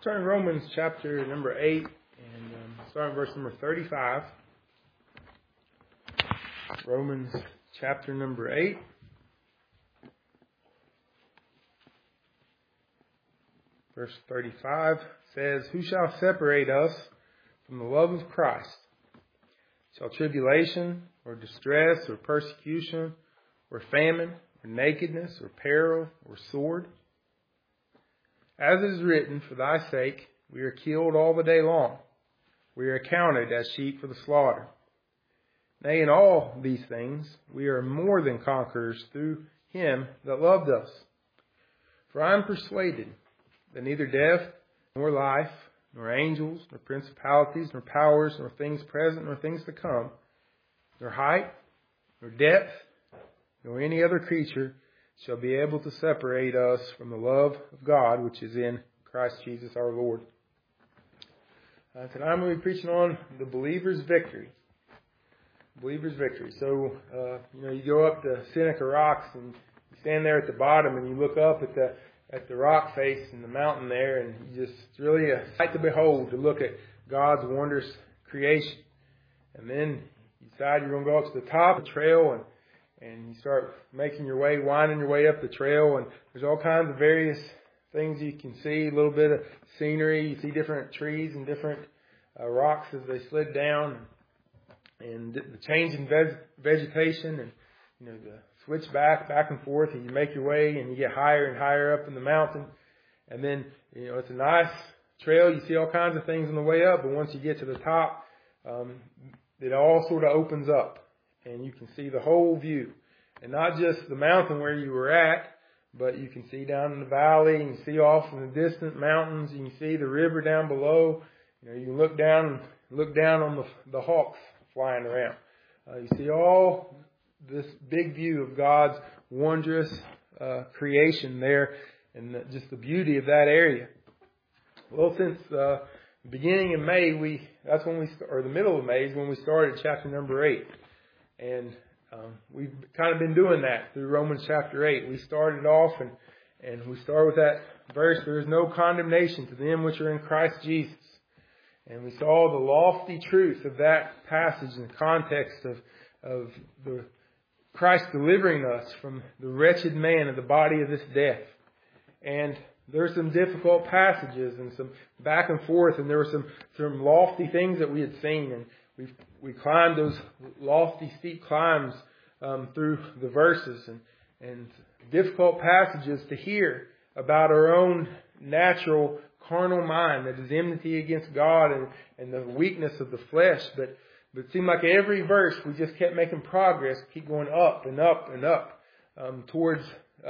turn to Romans chapter number 8 and starting verse number 35. Romans chapter number 8. Verse 35 says, "Who shall separate us from the love of Christ? Shall tribulation, or distress, or persecution, or famine, or nakedness, or peril, or sword? As it is written, for thy sake we are killed all the day long. We are accounted as sheep for the slaughter. Nay, in all these things we are more than conquerors through him that loved us. For I am persuaded that neither death, nor life, nor angels, nor principalities, nor powers, nor things present, nor things to come, nor height, nor depth, nor any other creature shall be able to separate us from the love of God, which is in Christ Jesus our Lord." Tonight I'm going to be preaching on the believer's victory. Believer's victory. So, you go up to Seneca Rocks and you stand there at the bottom and you look up at the rock face and the mountain there, and it's really a sight to behold to look at God's wondrous creation. And then you decide you're going to go up to the top of the trail and you start making your way, winding your way up the trail, and there's all kinds of various things you can see, a little bit of scenery. You see different trees and different rocks as they slid down, and the change in vegetation, and the switch back and forth, and you make your way and you get higher and higher up in the mountain. And then, it's a nice trail. You see all kinds of things on the way up, but once you get to the top, it all sort of opens up and you can see the whole view. And not just the mountain where you were at, but you can see down in the valley, and you see off in the distant mountains, you can see the river down below. You can look down on the hawks flying around. You see all this big view of God's wondrous creation there, and just the beauty of that area. Well, since the beginning of May, the middle of May is when we started chapter number 8, and we've kind of been doing that through Romans chapter 8. We started off and we start with that verse, "There is no condemnation to them which are in Christ Jesus." And we saw the lofty truth of that passage in the context of the Christ delivering us from the wretched man of the body of this death. And there's some difficult passages and some back and forth, and there were some lofty things that we had seen, and we climbed those lofty, steep climbs through the verses, and difficult passages to hear about our own natural carnal mind that is enmity against God and the weakness of the flesh. But it seemed like every verse we just kept making progress, keep going up and up and up towards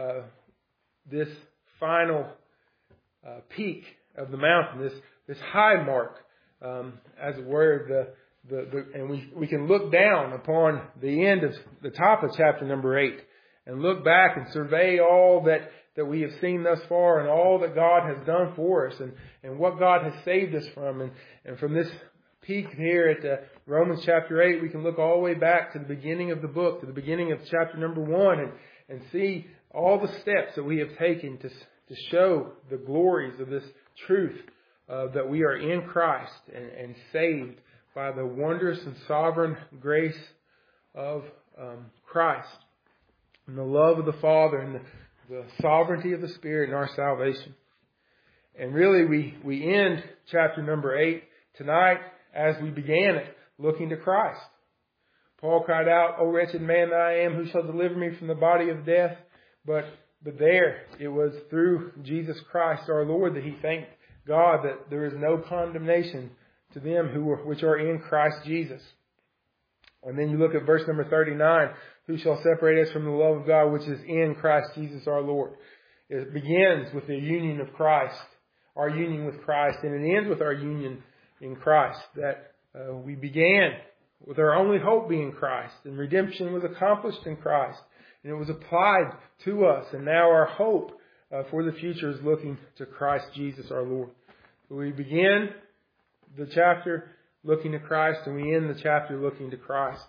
this final peak of the mountain, this high mark, as it were. And we can look down upon the end of the top of chapter number 8 and look back and survey all that we have seen thus far and all that God has done for us and what God has saved us from. And from this peak here at Romans chapter 8, we can look all the way back to the beginning of the book, to the beginning of chapter number 1, and see all the steps that we have taken to show the glories of this truth that we are in Christ and saved by the wondrous and sovereign grace of Christ, and the love of the Father, and the sovereignty of the Spirit in our salvation. And really, we end chapter number 8 tonight as we began it, looking to Christ. Paul cried out, "O wretched man that I am, who shall deliver me from the body of death?" But there, it was through Jesus Christ our Lord that he thanked God that there is no condemnation to them which are in Christ Jesus. And then you look at verse number 39, "Who shall separate us from the love of God, which is in Christ Jesus our Lord?" It begins with the union of Christ, our union with Christ, and it ends with our union in Christ. That we began with our only hope being Christ, and redemption was accomplished in Christ, and it was applied to us, and now our hope for the future is looking to Christ Jesus our Lord. So we begin the chapter looking to Christ, and we end the chapter looking to Christ.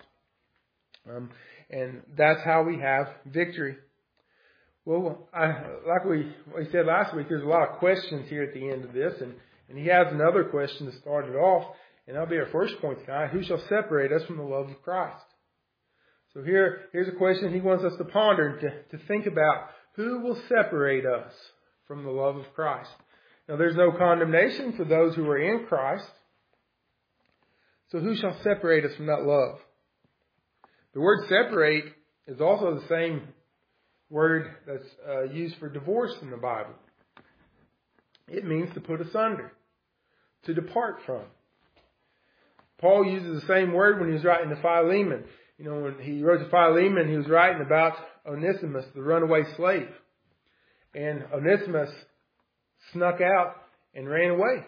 And that's how we have victory. Well, like we said last week, there's a lot of questions here at the end of this, and And he has another question to start it off, and that'll be our first point tonight. Who shall separate us from the love of Christ? So here's a question he wants us to ponder, to think about. Who will separate us from the love of Christ? Now, there's no condemnation for those who are in Christ. So who shall separate us from that love? The word separate is also the same word that's used for divorce in the Bible. It means to put asunder, to depart from. Paul uses the same word when he was writing to Philemon. You know, when he wrote to Philemon, he was writing about Onesimus, the runaway slave. And Onesimus snuck out and ran away.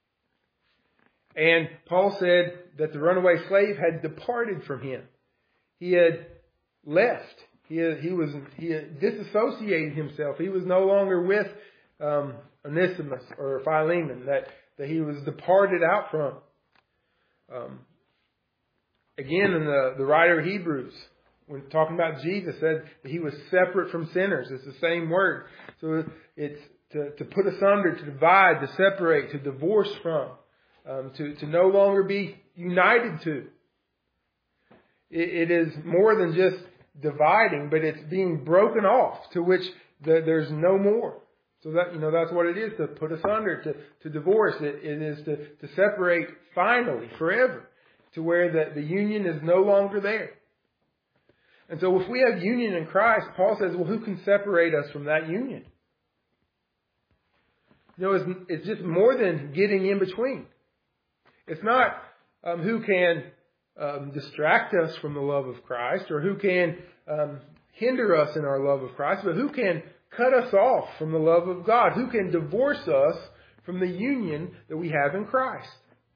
And Paul said that the runaway slave had departed from him. He had left. He had disassociated himself. He was no longer with Onesimus or Philemon, that he was departed out from. Again, in the writer of Hebrews, when talking about Jesus, said that he was separate from sinners. It's the same word. So it's to put asunder, to divide, to separate, to divorce from, to no longer be united to. It is more than just dividing, but it's being broken off, to which there's no more. So that's what it is, to put asunder, to divorce. It is to separate finally, forever, to where the union is no longer there. And so if we have union in Christ, Paul says, well, who can separate us from that union? It's just more than getting in between. It's not who can distract us from the love of Christ, or who can hinder us in our love of Christ, but who can cut us off from the love of God? Who can divorce us from the union that we have in Christ?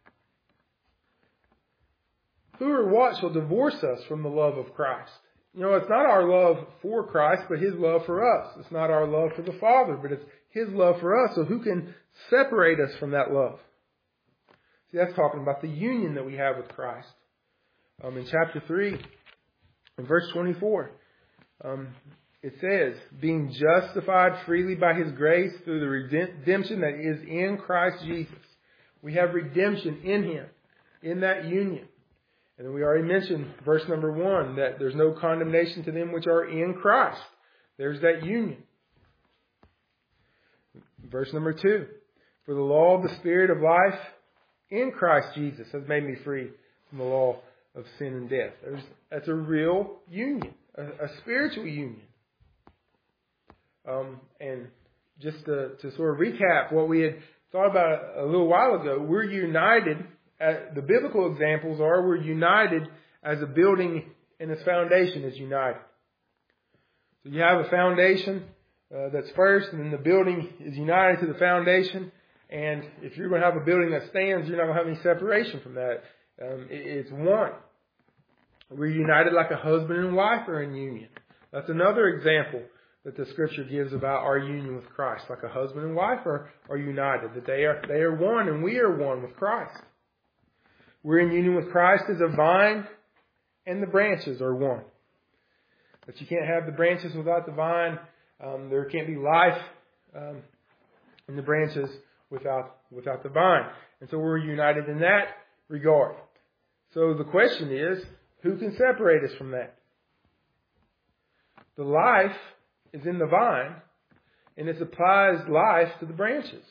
Who or what shall divorce us from the love of Christ? It's not our love for Christ, but His love for us. It's not our love for the Father, but it's His love for us. So who can separate us from that love? See, that's talking about the union that we have with Christ. In chapter 3, in verse 24, it says, being justified freely by His grace through the redemption that is in Christ Jesus. We have redemption in Him, in that union. And then we already mentioned verse number 1, that there's no condemnation to them which are in Christ. There's that union. Verse number 2, for the law of the Spirit of life in Christ Jesus has made me free from the law of sin and death. That's a real union, a spiritual union. And just to sort of recap what we had thought about a little while ago, we're united. The biblical examples are we're united as a building and its foundation is united. So you have a foundation that's first, and then the building is united to the foundation. And if you're going to have a building that stands, you're not going to have any separation from that. It's one. We're united like a husband and wife are in union. That's another example that the Scripture gives about our union with Christ. Like a husband and wife are united. That they are one, and we are one with Christ. We're in union with Christ as a vine, and the branches are one. But you can't have the branches without the vine. There can't be life in the branches without the vine. And so we're united in that regard. So the question is, who can separate us from that? The life is in the vine, and it supplies life to the branches.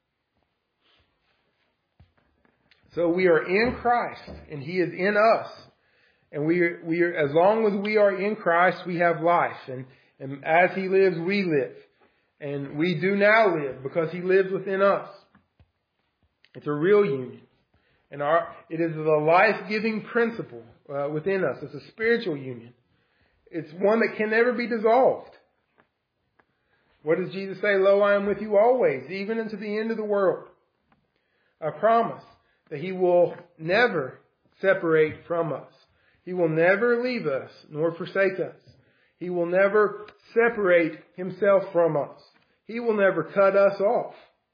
So we are in Christ, and He is in us. And we are, as long as we are in Christ, we have life. And as He lives, we live. And we do now live because He lives within us. It's a real union. And it is the life-giving principle within us. It's a spiritual union. It's one that can never be dissolved. What does Jesus say? Lo, I am with you always, even unto the end of the world. I promise that He will never separate from us. He will never leave us nor forsake us. He will never separate Himself from us. He will never cut us off.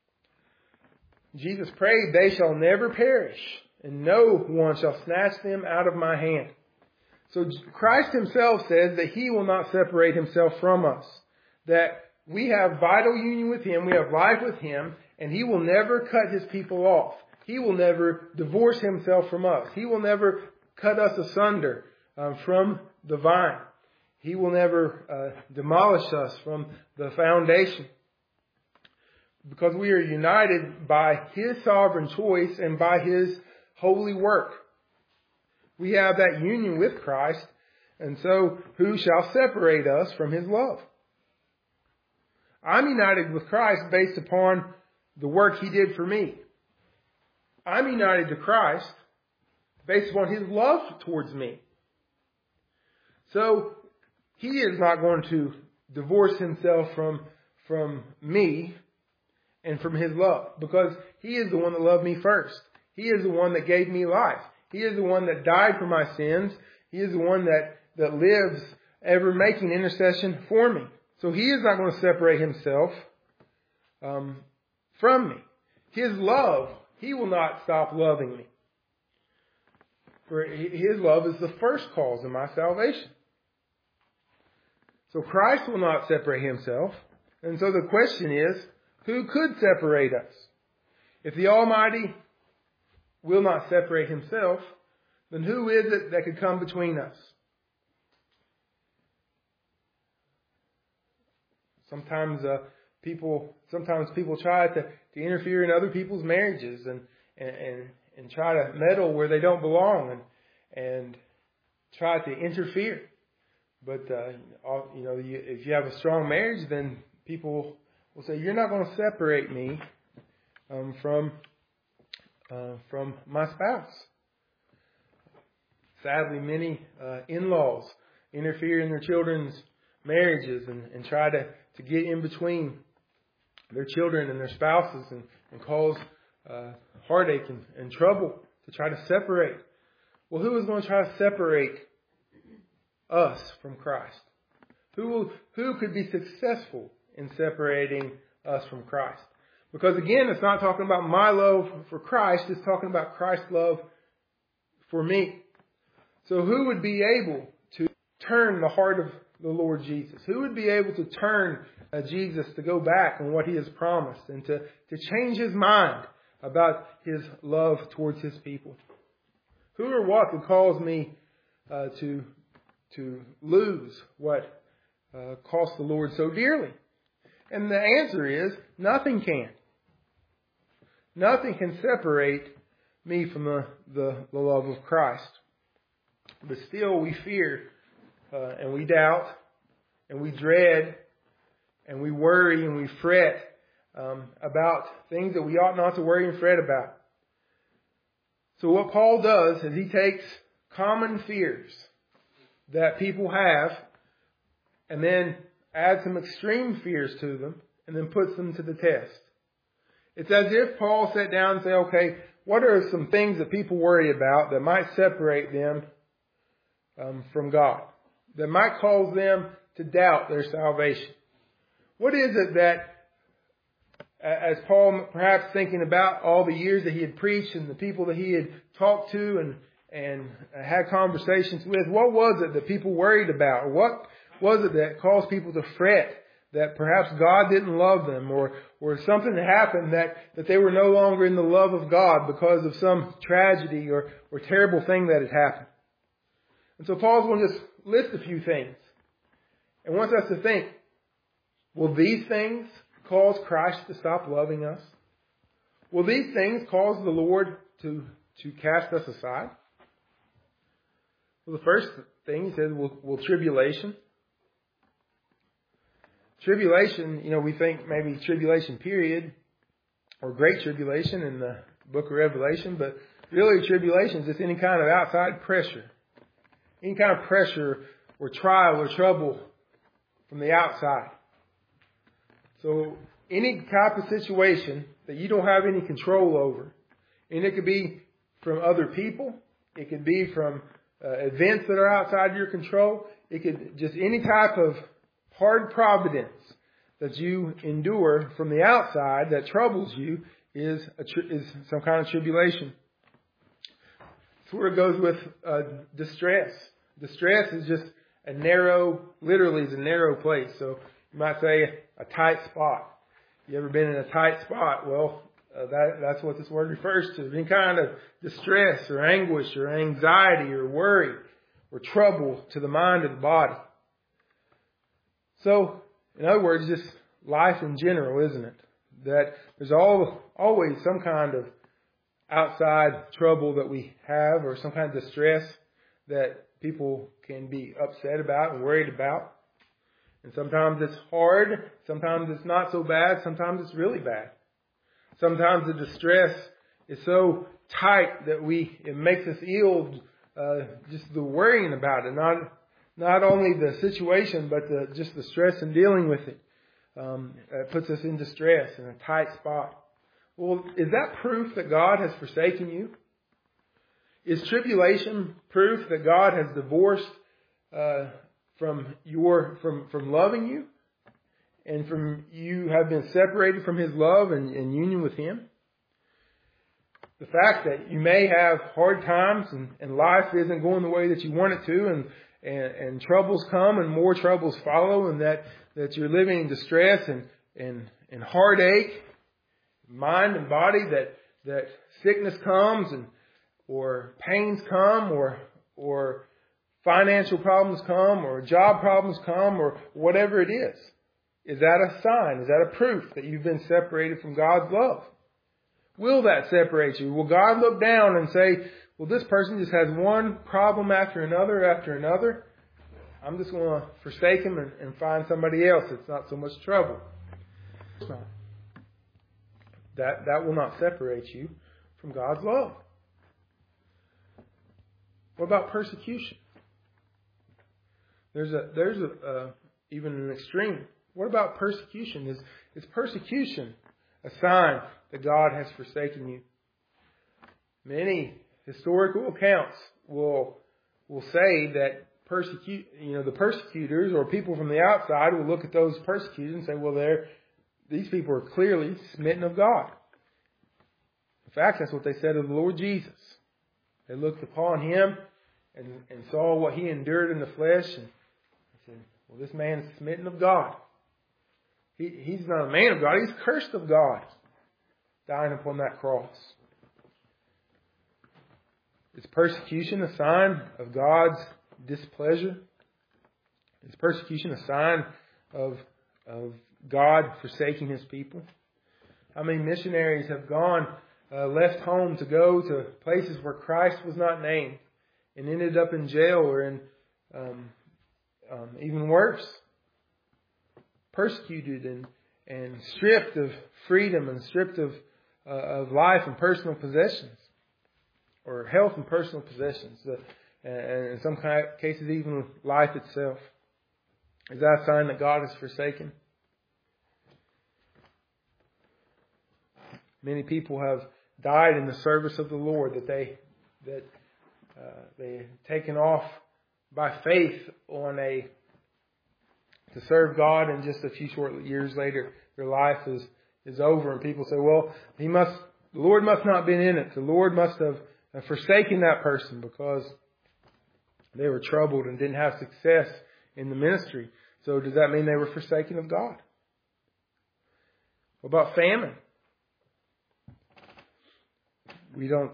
Jesus prayed, they shall never perish, and no one shall snatch them out of my hand. So Christ Himself says that He will not separate Himself from us. That we have vital union with Him, we have life with Him, And He will never cut His people off. He will never divorce Himself from us. He will never cut us asunder from the vine. He will never demolish us from the foundation. Because we are united by His sovereign choice and by His holy work. We have that union with Christ. And so, who shall separate us from His love? I'm united with Christ based upon the work He did for me. I'm united to Christ based upon His love towards me. So, He is not going to divorce Himself from me and from His love, because He is the one that loved me first. He is the one that gave me life. He is the one that died for my sins. He is the one that lives ever making intercession for me. So He is not going to separate Himself from me. His love, He will not stop loving me. For His love is the first cause of my salvation. So Christ will not separate Himself. And so the question is, who could separate us? If the Almighty will not separate Himself, then who is it that could come between us? Sometimes people try to interfere in other people's marriages and try to meddle where they don't belong and try to interfere. But if you have a strong marriage, then people will say, "You're not going to separate me from my spouse." Sadly, many in-laws interfere in their children's marriages and try to get in between their children and their spouses and cause heartache and trouble to try to separate. Well, who is going to try to separate us from Christ? Who could be successful in separating us from Christ? Because again, it's not talking about my love for Christ. It's talking about Christ's love for me. So who would be able to turn the heart of the Lord Jesus? Who would be able to turn Jesus to go back on what He has promised and to change His mind about His love towards His people? Who or what could cause me to lose what cost the Lord so dearly? And the answer is, nothing can. Nothing can separate me from the love of Christ. But still we fear and we doubt and we dread and we worry and we fret about things that we ought not to worry and fret about. So what Paul does is he takes common fears that people have and then adds some extreme fears to them and then puts them to the test. It's as if Paul sat down and said, okay, what are some things that people worry about that might separate them from God, that might cause them to doubt their salvation? What is it that, as Paul perhaps thinking about all the years that he had preached and the people that he had talked to and had conversations with, what was it that people worried about? Or what was it that caused people to fret that perhaps God didn't love them, or something that happened that they were no longer in the love of God because of some tragedy or terrible thing that had happened? And so Paul's going to just list a few things and wants us to think, will these things cause Christ to stop loving us? Will these things cause the Lord to cast us aside? Well, the first thing he says, will tribulation. Tribulation, we think maybe tribulation period or great tribulation in the book of Revelation, but really tribulation is just any kind of outside pressure. Any kind of pressure or trial or trouble from the outside. So any type of situation that you don't have any control over, and it could be from other people, it could be from events that are outside your control, it could just any type of hard providence that you endure from the outside that troubles you is some kind of tribulation. That's where it goes with distress. Distress is just literally is a narrow place. So you might say a tight spot. You ever been in a tight spot? Well, that's what this word refers to. Any kind of distress or anguish or anxiety or worry or trouble to the mind or the body. So, in other words, just life in general, isn't it? That there's always some kind of outside trouble that we have or some kind of distress that people can be upset about and worried about. And sometimes it's hard. Sometimes it's not so bad. Sometimes it's really bad. Sometimes the distress is so tight that it makes us ill, just the worrying about it. Not only the situation, but just the stress in dealing with it. It puts us in distress, in a tight spot. Well, is that proof that God has forsaken you? Is tribulation proof that God has divorced from loving you, and from you have been separated from His love and union with Him? The fact that you may have hard times and life isn't going the way that you want it to, and troubles come and more troubles follow, and that you're living in distress and heartache, mind and body, that sickness comes or pains come or financial problems come or job problems come or whatever it is. Is that a sign? Is that a proof that you've been separated from God's love? Will that separate you? Will God look down and say, well, this person just has one problem after another. I'm just going to forsake him and find somebody else. It's not so much trouble. It's not. That will not separate you from God's love. What about persecution? There's even an extreme. What about persecution? Is persecution a sign that God has forsaken you? Many historical accounts will say that the persecutors or people from the outside will look at those persecutors and say, well, these people are clearly smitten of God. In fact, that's what they said of the Lord Jesus. They looked upon Him and saw what He endured in the flesh and said, well, this man is smitten of God. He's not a man of God. He's cursed of God, dying upon that cross. Is persecution a sign of God's displeasure? Is persecution a sign of God forsaking His people? How many missionaries have left home to go to places where Christ was not named and ended up in jail or in even worse, persecuted and stripped of freedom and stripped of life and personal possessions, or health and personal possessions, and in some cases even life itself? Is that a sign that God is forsaken? Many people have died in the service of the Lord, that they taken off by faith to serve God, and just a few short years later their life is over, and people say, well, the Lord must not have been in it. The Lord must have forsaken that person because they were troubled and didn't have success in the ministry. So does that mean they were forsaken of God? What about famine? We don't,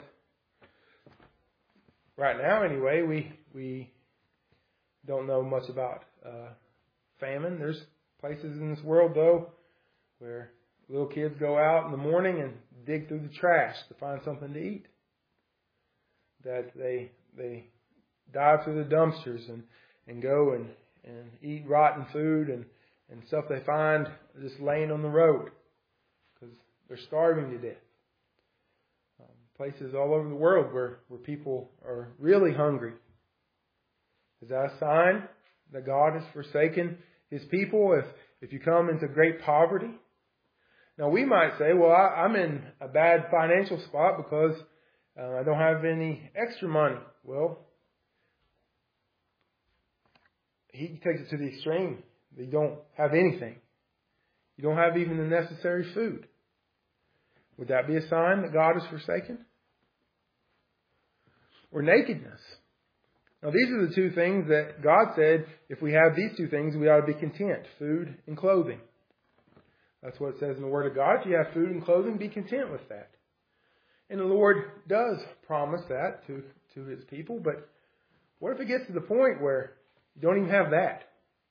right now anyway, we don't know much about famine. There's places in this world, though, where little kids go out in the morning and dig through the trash to find something to eat. That they dive through the dumpsters and go and eat rotten food and stuff they find just laying on the road because they're starving to death. Places all over the world where people are really hungry. Is that a sign that God has forsaken His people if you come into great poverty? Now we might say, well, I'm in a bad financial spot because I don't have any extra money. Well, he takes it to the extreme. You don't have anything. You don't have even the necessary food. Would that be a sign that God is forsaken? Or nakedness. Now these are the two things that God said, if we have these two things, we ought to be content. Food and clothing. That's what it says in the Word of God. If you have food and clothing, be content with that. And the Lord does promise that to His people. But what if it gets to the point where you don't even have that?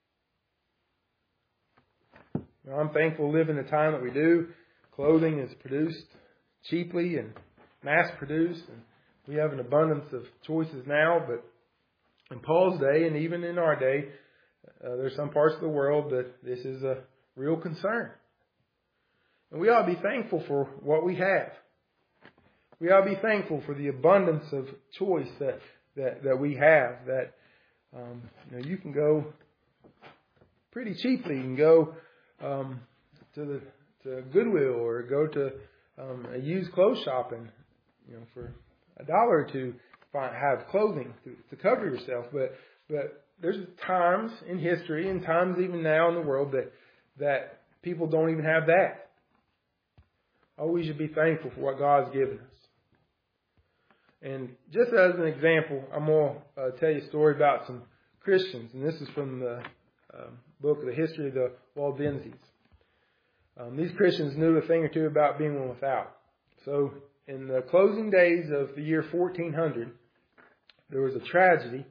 Now, I'm thankful to live in the time that we do. Clothing is produced cheaply and mass-produced. And we have an abundance of choices now. But in Paul's day, and even in our day, there's some parts of the world that this is a real concern. And we ought to be thankful for what we have. We ought to be thankful for the abundance of choice that we have. That you can go pretty cheaply. You can go to Goodwill or go to a used clothes shop and for $1 or $2 have clothing to cover yourself. But there's times in history and times even now in the world that people don't even have that. Oh, we should be thankful for what God's given us. And just as an example, I'm going to tell you a story about some Christians. And this is from the book of the history of the Waldenses. These Christians knew a thing or two about being one without. So in the closing days of the year 1400, there was a tragedy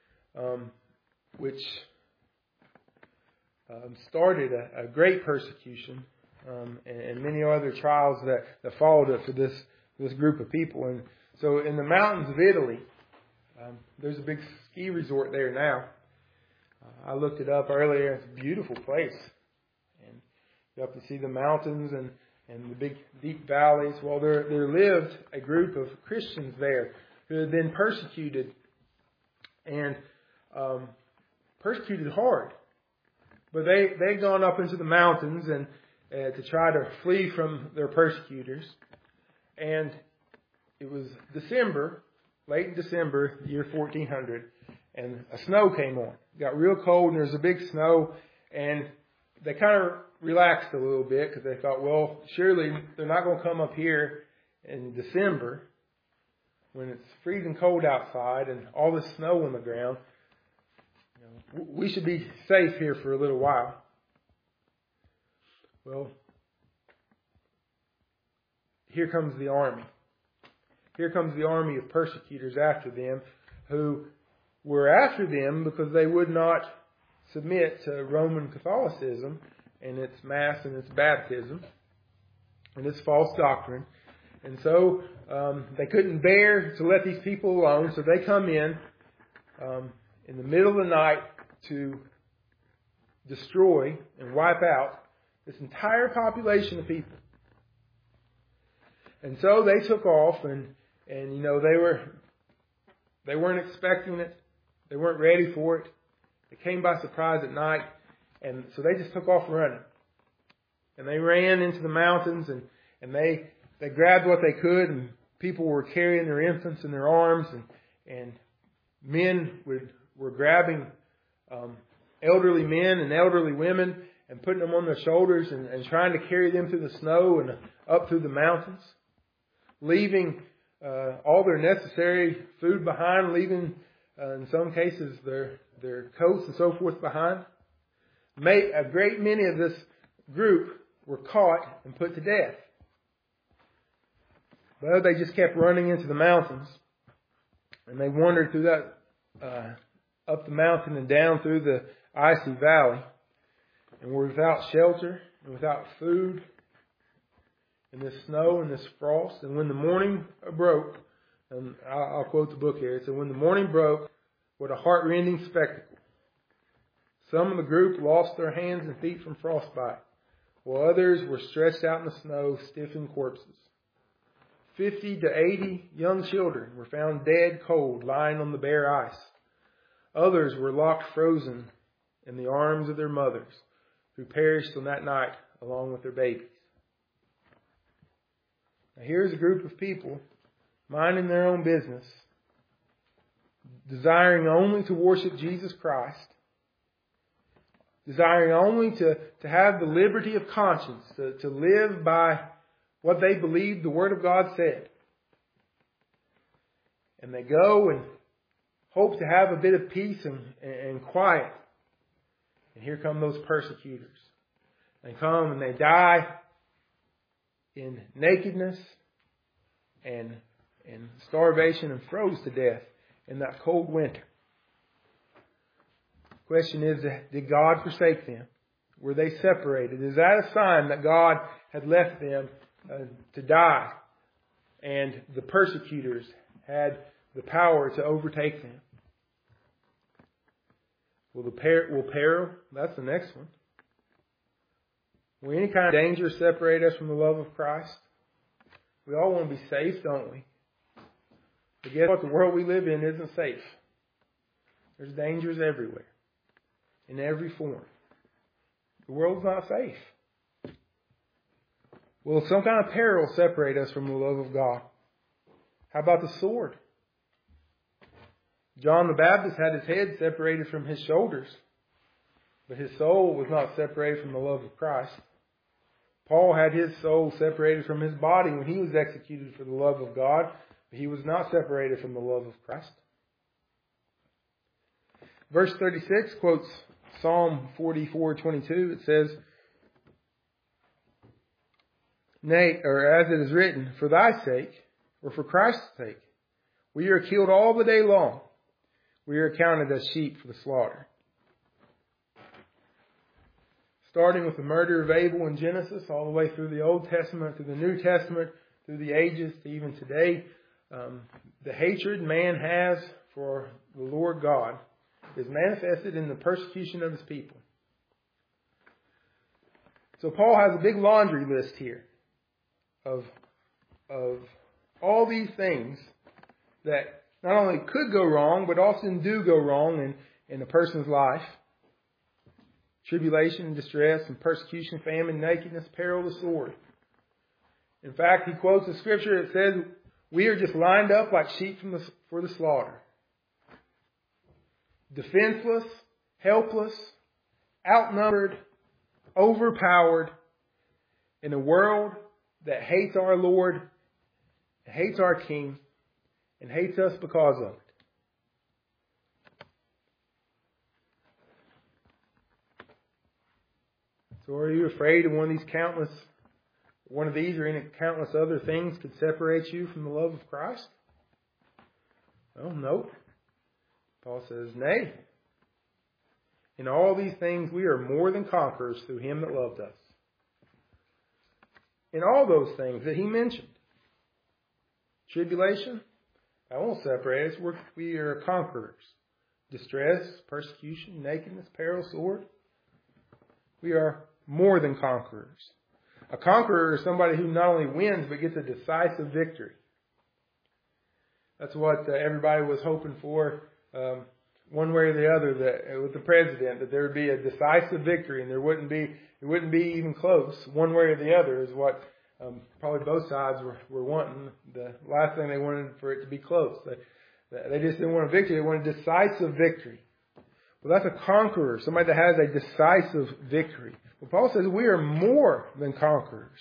which started a great persecution and many other trials that followed it for this group of people. And so in the mountains of Italy, there's a big ski resort there now. I looked it up earlier. It's a beautiful place. And you have to see the mountains and the big deep valleys. Well, there lived a group of Christians there who had been persecuted and persecuted hard. But they'd gone up into the mountains and to try to flee from their persecutors. And it was December, late in December, the year 1400, and a snow came on. It got real cold and there was a big snow, and they kind of relaxed a little bit because they thought, well, surely they're not going to come up here in December when it's freezing cold outside and all this snow on the ground. We should be safe here for a little while. Well, here comes the army. Here comes the army of persecutors after them, who were after them because they would not submit to Roman Catholicism and its Mass and its baptism and its false doctrine. And so they couldn't bear to let these people alone, so they come in the middle of the night to destroy and wipe out this entire population of people. And so they took off and they weren't expecting it. They weren't ready for it. It came by surprise at night. And so they just took off running. And they ran into the mountains and they grabbed what they could, and people were carrying their infants in their arms, and men were grabbing elderly men and elderly women and putting them on their shoulders and trying to carry them through the snow and up through the mountains, leaving all their necessary food behind, leaving in some cases their coats and so forth behind. A great many of this group were caught and put to death. But they just kept running into the mountains, and they wandered through that up the mountain and down through the icy valley, and were without shelter and without food in this snow and this frost. And when the morning broke, and I'll quote the book here, it said, "When the morning broke, what a heart-rending spectacle. Some of the group lost their hands and feet from frostbite, while others were stretched out in the snow, stiffened corpses. 50 to 80 young children were found dead cold, lying on the bare ice. Others were locked frozen in the arms of their mothers, who perished on that night along with their babies." Now here's a group of people minding their own business, desiring only to worship Jesus Christ, desiring only to have the liberty of conscience, to live by what they believed the Word of God said. And they go and hope to have a bit of peace and quiet. And here come those persecutors. They come and they die in nakedness and starvation and froze to death in that cold winter. The question is, did God forsake them? Were they separated? Is that a sign that God had left them to die and the persecutors had the power to overtake them? Will peril? That's the next one. Will any kind of danger separate us from the love of Christ? We all want to be safe, don't we? But guess what? The world we live in isn't safe. There's dangers everywhere, in every form. The world's not safe. Will some kind of peril separate us from the love of God? How about the sword? John the Baptist had his head separated from his shoulders, but his soul was not separated from the love of Christ. Paul had his soul separated from his body when he was executed for the love of God, but he was not separated from the love of Christ. Verse 36 quotes Psalm 44:22. It says, "Nay, or as it is written, for thy sake, or for Christ's sake, we are killed all the day long. We are counted as sheep for the slaughter." Starting with the murder of Abel in Genesis, all the way through the Old Testament, through the New Testament, through the ages, to even today, the hatred man has for the Lord God is manifested in the persecution of his people. So Paul has a big laundry list here of all these things that not only could go wrong, but often do go wrong in a person's life. Tribulation and distress and persecution, famine, nakedness, peril, the sword. In fact, he quotes a scripture that says, we are just lined up like sheep for the slaughter. Defenseless, helpless, outnumbered, overpowered, in a world that hates our Lord, hates our King, and hates us because of it. So are you afraid of one of these or any countless other things could separate you from the love of Christ? Well, no. Paul says, nay. In all these things we are more than conquerors through Him that loved us. In all those things that he mentioned. Tribulation, that won't separate us. We are conquerors. Distress, persecution, nakedness, peril, sword. We are more than conquerors. A conqueror is somebody who not only wins, but gets a decisive victory. That's what everybody was hoping for, one way or the other, with the president, that there would be a decisive victory, and it wouldn't be even close. One way or the other is what probably both sides were wanting. The last thing they wanted for it to be close. They just didn't want a victory; they wanted a decisive victory. Well, that's a conqueror, somebody that has a decisive victory. Well, Paul says we are more than conquerors.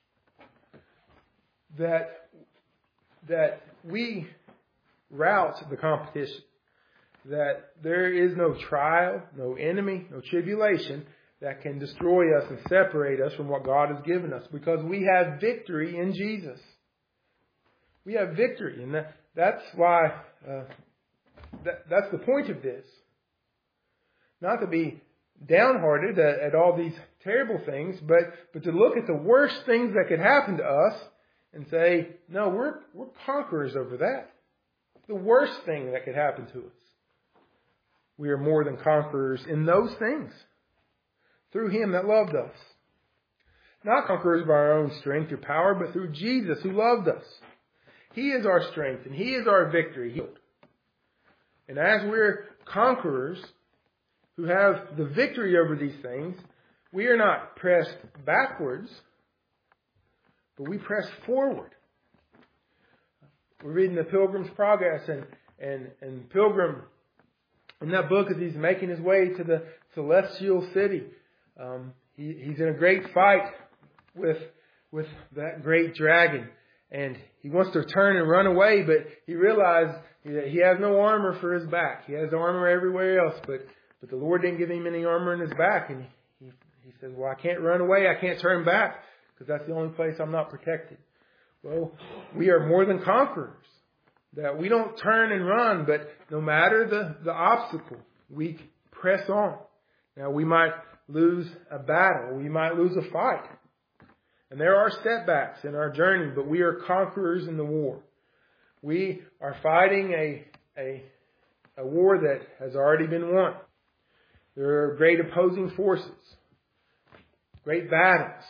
That we rout the competition. That there is no trial, no enemy, no tribulation that can destroy us and separate us from what God has given us. Because we have victory in Jesus. We have victory. And that's why, that's the point of this. Not to be downhearted at all these terrible things, but to look at the worst things that could happen to us and say, no, we're conquerors over that. The worst thing that could happen to us. We are more than conquerors in those things. Through Him that loved us. Not conquerors by our own strength or power, but through Jesus who loved us. He is our strength and He is our victory. And as we're conquerors who have the victory over these things, we are not pressed backwards, but we press forward. We're reading the Pilgrim's Progress, and Pilgrim, in that book, as he's making his way to the celestial city, he's in a great fight with that great dragon. And he wants to turn and run away, but he realized he has no armor for his back. He has armor everywhere else, but the Lord didn't give him any armor in his back. And he says, well, I can't run away. I can't turn back because that's the only place I'm not protected. Well, we are more than conquerors. That we don't turn and run, but no matter the obstacle, we press on. Now, we might lose a battle. We might lose a fight. And there are setbacks in our journey, but we are conquerors in the war. We are fighting a war that has already been won. There are great opposing forces, great battles.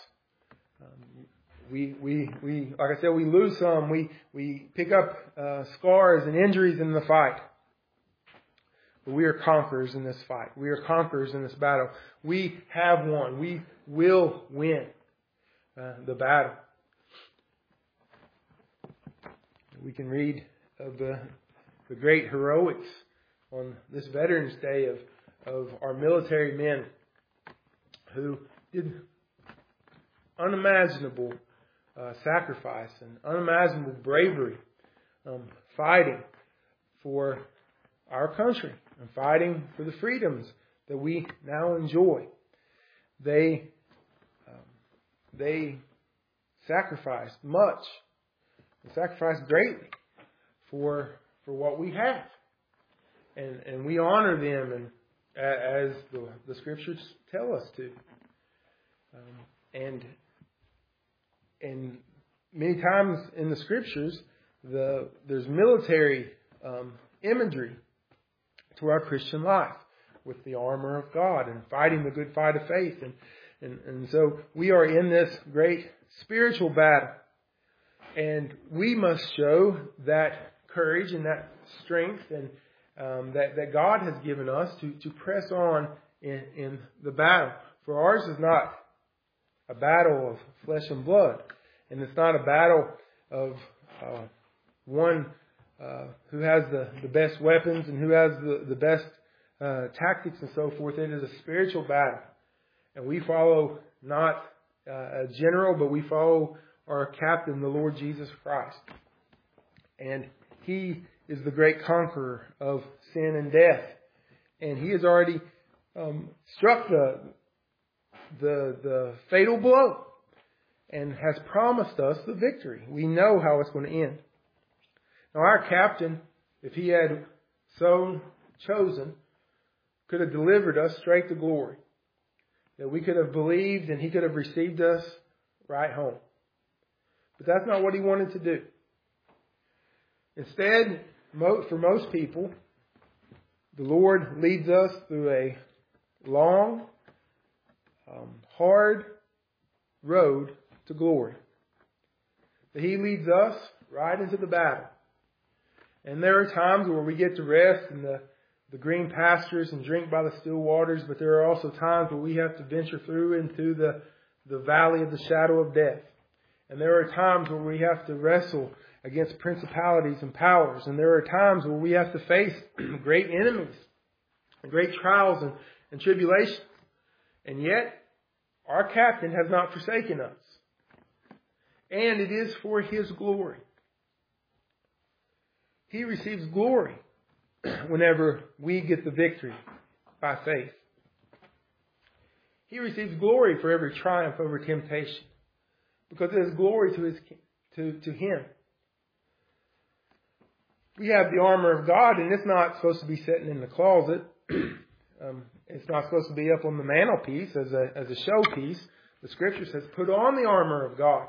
We like I said, we lose some. We pick up scars and injuries in the fight. But we are conquerors in this fight. We are conquerors in this battle. We have won. We will win the battle. We can read of the great heroics on this Veterans Day of our military men who did unimaginable sacrifice and unimaginable bravery, fighting for our country and fighting for the freedoms that we now enjoy. They sacrificed much, they sacrificed greatly for what we have, and we honor them, and as the scriptures tell us to, and many times in the scriptures, there's military imagery to our Christian life with the armor of God and fighting the good fight of faith. And so we are in this great spiritual battle. And we must show that courage and that strength and that God has given us to press on in the battle. For ours is not a battle of flesh and blood. And it's not a battle of one who has the best weapons and who has the best tactics and so forth. It is a spiritual battle. And we follow not a general, but we follow our captain, the Lord Jesus Christ. And He is the great conqueror of sin and death. And He has already struck the fatal blow and has promised us the victory. We know how it's going to end. Now, our captain, if he had so chosen, could have delivered us straight to glory. That we could have believed and He could have received us right home. But that's not what He wanted to do. Instead, for most people, the Lord leads us through a long, hard road to glory. That He leads us right into the battle. And there are times where we get to rest in the green pastures and drink by the still waters, but there are also times where we have to venture through into the valley of the shadow of death. And there are times where we have to wrestle against principalities and powers. And there are times where we have to face great enemies, great trials and tribulations. And yet, our captain has not forsaken us. And it is for His glory. He receives glory whenever we get the victory by faith. He receives glory for every triumph over temptation, because it is glory to Him. We have the armor of God, and it's not supposed to be sitting in the closet. It's not supposed to be up on the mantelpiece as a showpiece. The Scripture says, "Put on the armor of God."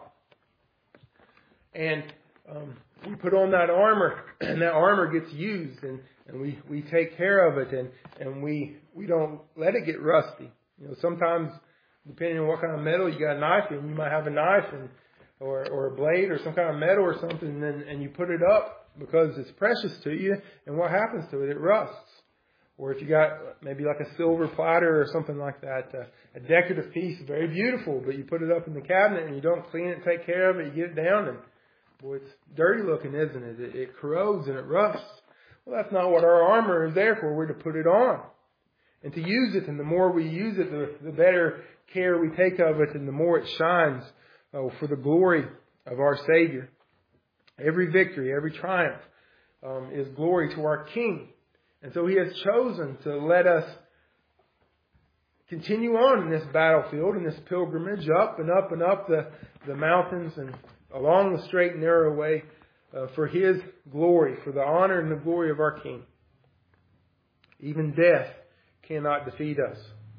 And we put on that armor, and that armor gets used, and we take care of it, and we don't let it get rusty. You know, sometimes, depending on what kind of metal you got a knife in, you might have a knife or a blade or some kind of metal or something, and you put it up because it's precious to you, and what happens to it? It rusts. Or if you got maybe like a silver platter or something like that, a decorative piece, very beautiful, but you put it up in the cabinet and you don't clean it and take care of it, you get it down, and boy, it's dirty looking, isn't it? It corrodes and it rusts. Well, that's not what our armor is there for. We're to put it on and to use it. And the more we use it, the better care we take of it, and the more it shines for the glory of our Savior. Every victory, every triumph is glory to our King. And so He has chosen to let us continue on in this battlefield, in this pilgrimage, up and up and up the mountains and along the straight and narrow way for His glory, for the honor and the glory of our King. Even death cannot defeat us.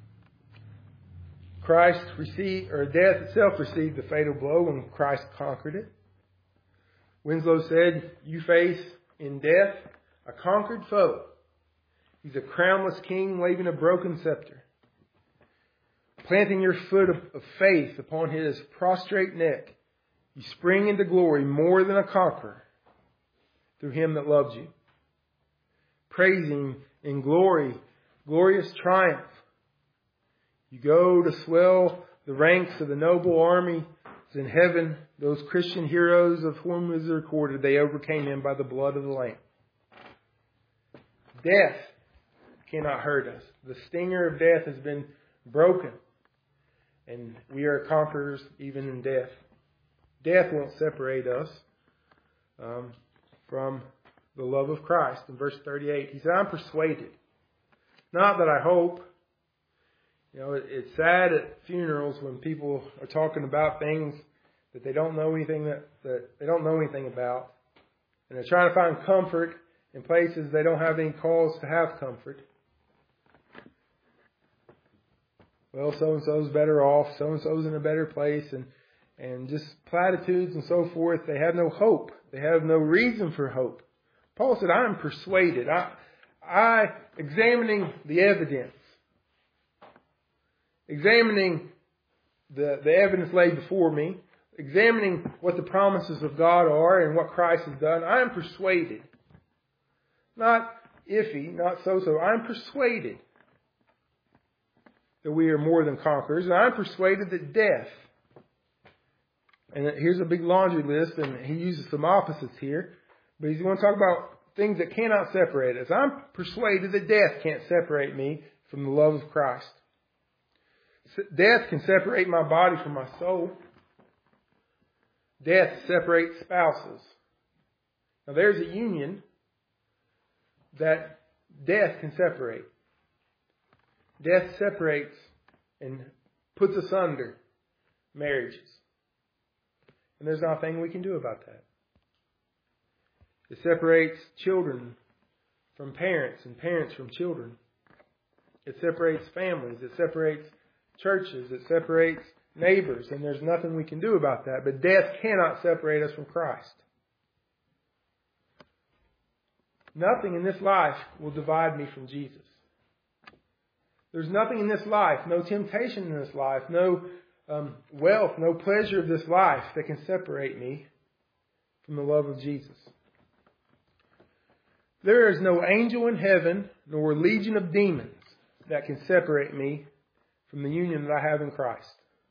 Death itself received the fatal blow when Christ conquered it. Winslow said, "You face in death a conquered foe. He's a crownless king waving a broken scepter. Planting your foot of faith upon his prostrate neck, you spring into glory more than a conqueror through Him that loves you. Praising in glory, glorious triumph. You go to swell the ranks of the noble army in heaven. Those Christian heroes of whom is recorded, they overcame Him by the blood of the Lamb." Death cannot hurt us. The stinger of death has been broken. And we are conquerors even in death. Death won't separate us from the love of Christ. In verse 38, he said, "I'm persuaded. Not that I hope." It's sad at funerals when people are talking about things that they don't know anything that they don't know anything about, and they're trying to find comfort in places they don't have any cause to have comfort. Well, so-and-so's better off, so-and-so's in a better place, and just platitudes and so forth. They have no hope. They have no reason for hope. Paul said, "I'm persuaded." I examining the evidence, examining the evidence laid before me, examining what the promises of God are and what Christ has done, I am persuaded. Not iffy, not so-so. I'm persuaded that we are more than conquerors. And I'm persuaded that death, and here's a big laundry list, and he uses some opposites here, but he's going to talk about things that cannot separate us. I'm persuaded that death can't separate me from the love of Christ. Death can separate my body from my soul. Death separates spouses. Now there's a union that death can separate. Death separates and puts asunder marriages. And there's nothing we can do about that. It separates children from parents and parents from children. It separates families. It separates churches. It separates neighbors. And there's nothing we can do about that. But death cannot separate us from Christ. Nothing in this life will divide me from Jesus. There's nothing in this life, no temptation in this life, no wealth, no pleasure of this life that can separate me from the love of Jesus. There is no angel in heaven, nor legion of demons that can separate me from the union that I have in Christ.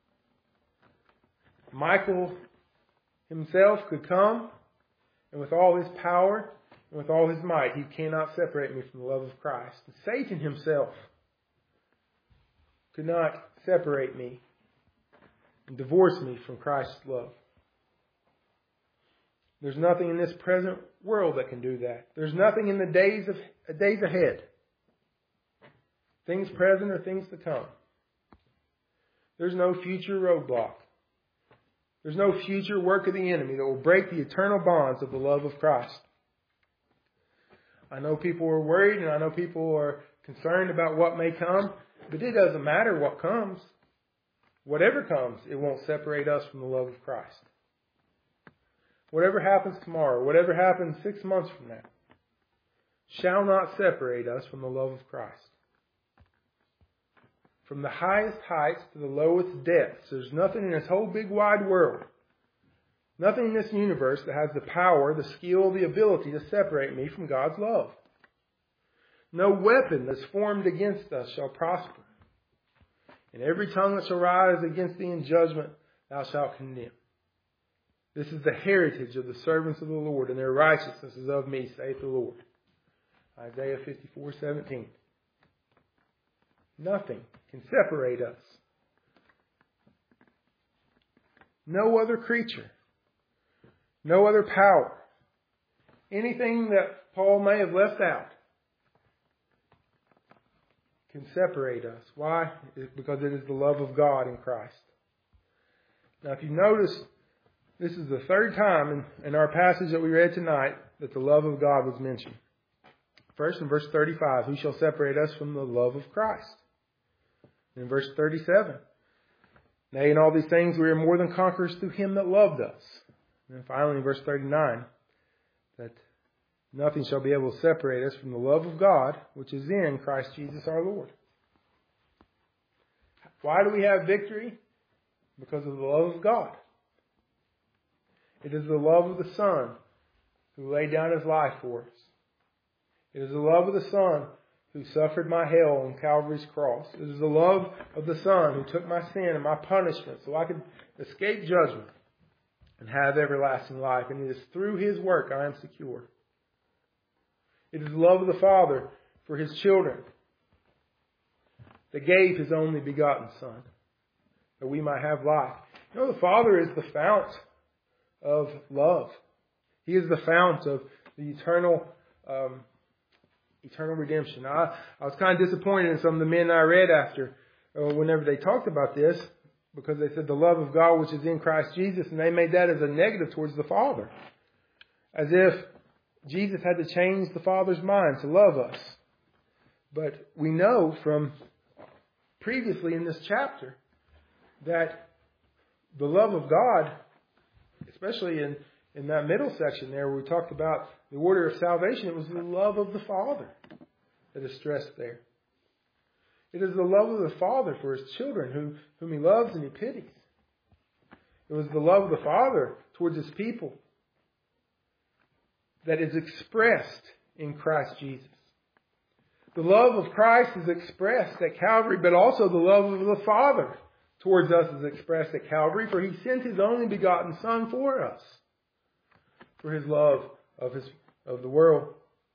Michael himself could come, and with all his power and with all his might, he cannot separate me from the love of Christ. And Satan himself could not separate me and divorce me from Christ's love. There's nothing in this present world that can do that. There's nothing in the days ahead. Things present or things to come. There's no future roadblock. There's no future work of the enemy that will break the eternal bonds of the love of Christ. I know people are worried and I know people are concerned about what may come, but it doesn't matter what comes. Whatever comes, it won't separate us from the love of Christ. Whatever happens tomorrow, whatever happens 6 months from now, shall not separate us from the love of Christ. From the highest heights to the lowest depths, there's nothing in this whole big wide world, nothing in this universe that has the power, the skill, the ability to separate me from God's love. No weapon that's formed against us shall prosper. And every tongue that shall rise against thee in judgment thou shalt condemn. This is the heritage of the servants of the Lord, and their righteousness is of me, saith the Lord. Isaiah 54:17. Nothing can separate us. No other creature. No other power. Anything that Paul may have left out can separate us. Why? Because it is the love of God in Christ. Now, if you notice, this is the third time in our passage that we read tonight that the love of God was mentioned. First, in verse 35, who shall separate us from the love of Christ? In verse 37, nay, in all these things we are more than conquerors through Him that loved us. And finally, in verse 39, that nothing shall be able to separate us from the love of God, which is in Christ Jesus our Lord. Why do we have victory? Because of the love of God. It is the love of the Son who laid down His life for us. It is the love of the Son who suffered my hell on Calvary's cross. It is the love of the Son who took my sin and my punishment so I could escape judgment and have everlasting life. And it is through His work I am secure. It is the love of the Father for His children that gave His only begotten Son that we might have life. You know, the Father is the fount of love. He is the fount of the eternal redemption. I was kind of disappointed in some of the men I read after whenever they talked about this, because they said the love of God which is in Christ Jesus, and they made that as a negative towards the Father, as if Jesus had to change the Father's mind to love us. But we know from previously in this chapter that the love of God, especially in that middle section there where we talked about the order of salvation, it was the love of the Father that is stressed there. It is the love of the Father for His children whom He loves and He pities. It was the love of the Father towards His people that is expressed in Christ Jesus. The love of Christ is expressed at Calvary, but also the love of the Father towards us is expressed at Calvary, for He sent His only begotten Son for us, for His love of the world.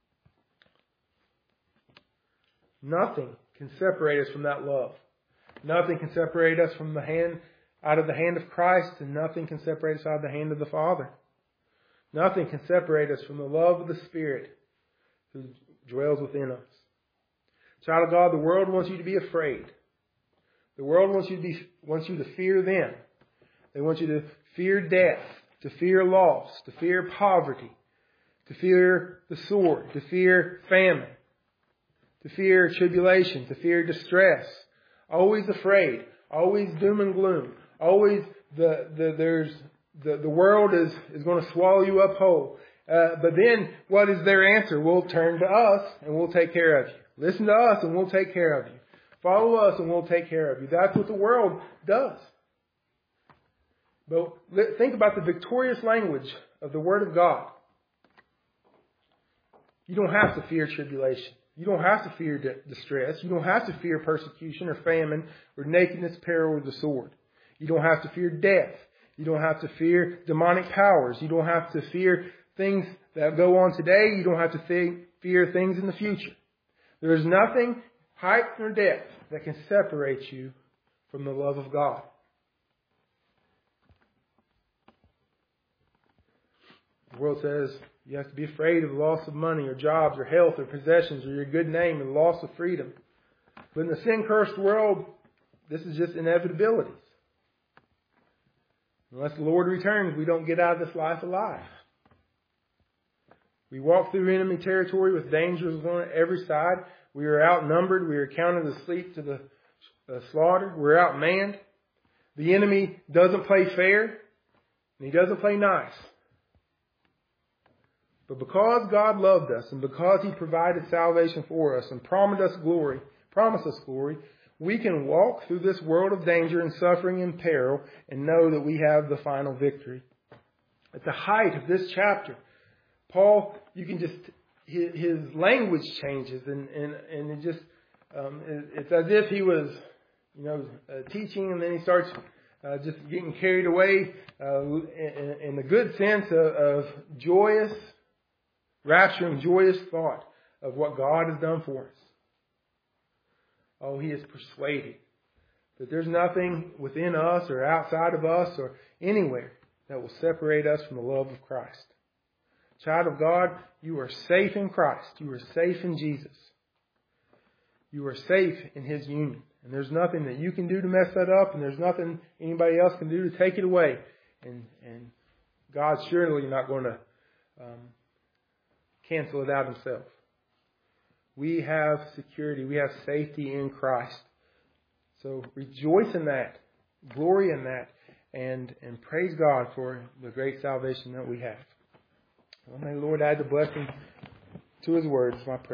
Nothing can separate us from that love. Nothing can separate us from out of the hand of Christ, and nothing can separate us out of the hand of the Father. Nothing can separate us from the love of the Spirit who dwells within us. Child of God, the world wants you to be afraid. The world wants you to fear them. They want you to fear death, to fear loss, to fear poverty, to fear the sword, to fear famine, to fear tribulation, to fear distress. Always afraid, always doom and gloom, always the world is going to swallow you up whole. But then what is their answer? We'll turn to us and we'll take care of you. Listen to us and we'll take care of you. Follow us and we'll take care of you. That's what the world does. But think about the victorious language of the Word of God. You don't have to fear tribulation. You don't have to fear distress. You don't have to fear persecution or famine or nakedness, peril, or the sword. You don't have to fear death. You don't have to fear demonic powers. You don't have to fear things that go on today. You don't have to fear things in the future. There is nothing, height nor depth, that can separate you from the love of God. The world says you have to be afraid of the loss of money or jobs or health or possessions or your good name and loss of freedom. But in the sin-cursed world, this is just inevitabilities. Unless the Lord returns, we don't get out of this life alive. We walk through enemy territory with dangers on every side. We are outnumbered. We are counted as sheep to the slaughter. We're outmanned. The enemy doesn't play fair, and he doesn't play nice. But because God loved us, and because He provided salvation for us and promised us glory, we can walk through this world of danger and suffering and peril and know that we have the final victory. At the height of this chapter, Paul, you can just, his language changes and it just, it's as if he was, teaching, and then he starts just getting carried away in the good sense of joyous, rapturing, joyous thought of what God has done for us. Oh, he is persuaded that there's nothing within us or outside of us or anywhere that will separate us from the love of Christ. Child of God, you are safe in Christ. You are safe in Jesus. You are safe in His union. And there's nothing that you can do to mess that up, and there's nothing anybody else can do to take it away. And God's surely not going to cancel it out Himself. We have security. We have safety in Christ. So rejoice in that. Glory in that. And praise God for the great salvation that we have. Well, may the Lord add the blessing to His word. It's my prayer.